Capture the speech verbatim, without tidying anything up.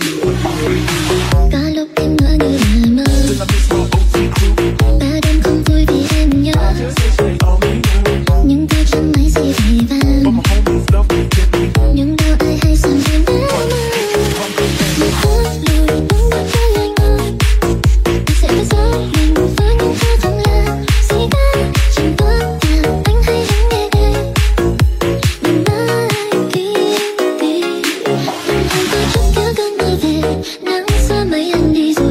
Có lúc em ngỡ như là mơ, ba đêm không vui vì em nhớ những thứ chẳng mấy gì vẻ vang, nhưng đâu ai hay rằng em đã mơ. Một bước lùi đúng bước tới anh ơi, ta sẽ phải giấu mình với những thứ không là gì cả. Chẳng bước nào anh hay lắng nghe em, đừng nói ai kia đi. Anh có chút kéo cơn mưa về, nắng xóa mấy anh đi rồi.